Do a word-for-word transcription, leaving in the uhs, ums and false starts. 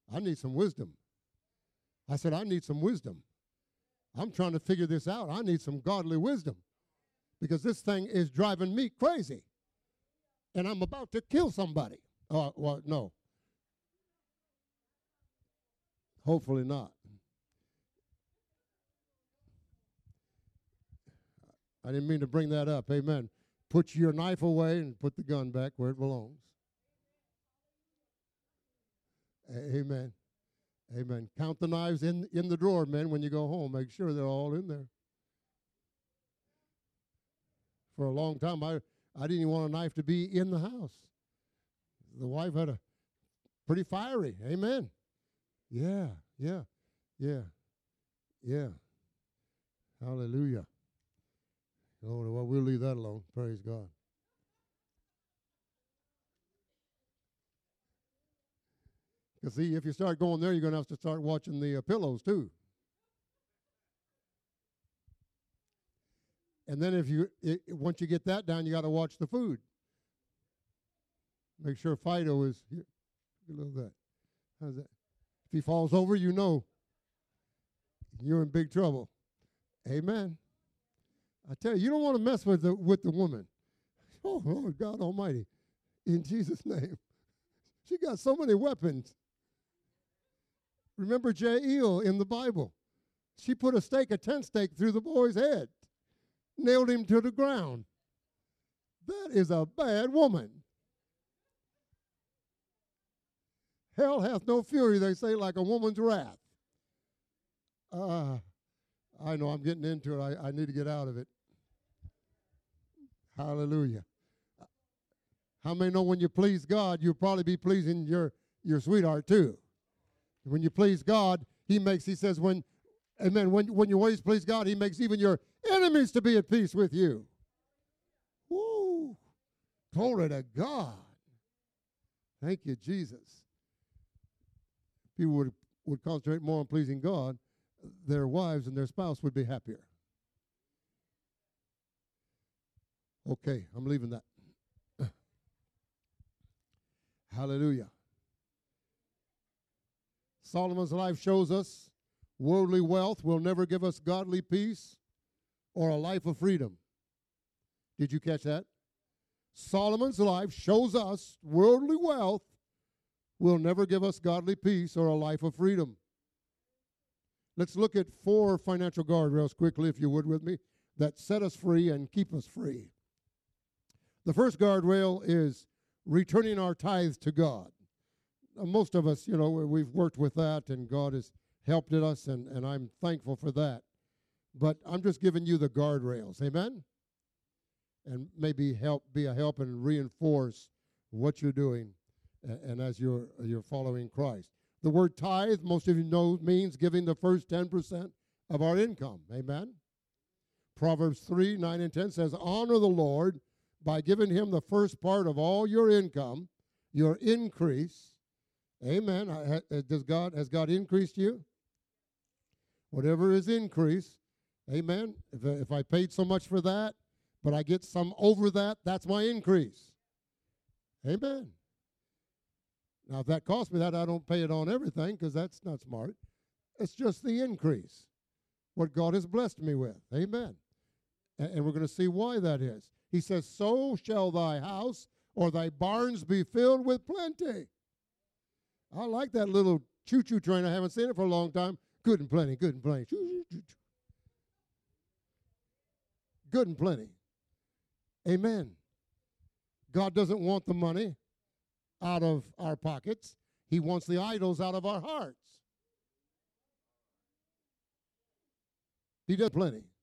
I need some wisdom. I said, I need some wisdom. I'm trying to figure this out. I need some godly wisdom because this thing is driving me crazy. And I'm about to kill somebody. Oh, well, no. Hopefully not. I didn't mean to bring that up. Amen. Put your knife away and put the gun back where it belongs. Amen. Amen. Count the knives in, in the drawer, men, when you go home. Make sure they're all in there. For a long time, I, I didn't even want a knife to be in the house. The wife had a pretty fiery. Amen. Yeah, yeah, yeah, yeah. Hallelujah. Lord, well, we'll leave that alone. Praise God. Because, see, if you start going there, you're going to have to start watching the uh, pillows, too. And then if you, it, once you get that down, you got to watch the food. Make sure Fido is, here, a little bit. How's that? If he falls over, you know you're in big trouble. Amen. I tell you, you don't want to mess with the with the woman. Oh, Lord God Almighty, in Jesus' name. She got so many weapons. Remember Jael in the Bible. She put a stake, a tent stake, through the boy's head, nailed him to the ground. That is a bad woman. Hell hath no fury, they say, like a woman's wrath. Uh, I know I'm getting into it. I, I need to get out of it. Hallelujah. How many know when you please God, you'll probably be pleasing your, your sweetheart too? When you please God, he makes, he says, when, amen, when, when you always please God, he makes even your enemies to be at peace with you. Woo! Glory to God. Thank you, Jesus. People would, would concentrate more on pleasing God, their wives and their spouse would be happier. Okay, I'm leaving that. Hallelujah. Solomon's life shows us worldly wealth will never give us godly peace or a life of freedom. Did you catch that? Solomon's life shows us worldly wealth will never give us godly peace or a life of freedom. Let's look at four financial guardrails quickly, if you would, with me, that set us free and keep us free. The first guardrail is returning our tithes to God. Now, most of us, you know, we've worked with that, and God has helped us, and, and I'm thankful for that. But I'm just giving you the guardrails, amen? And maybe help be a help and reinforce what you're doing, and, and as you're you're following Christ. The word tithe, most of you know, means giving the first ten percent of our income, amen? Proverbs three, nine, and ten says, honor the Lord by giving him the first part of all your income, your increase. Amen. Does God, has God increased you? Whatever is increase, amen. If, if I paid so much for that, but I get some over that, that's my increase. Amen. Now, if that costs me that, I don't pay it on everything because that's not smart. It's just the increase, what God has blessed me with. Amen. And, and we're going to see why that is. He says, so shall thy house or thy barns be filled with plenty. I like that little choo-choo train. I haven't seen it for a long time. Good and plenty, good and plenty. Good and plenty. Amen. God doesn't want the money out of our pockets. He wants the idols out of our hearts. He does plenty.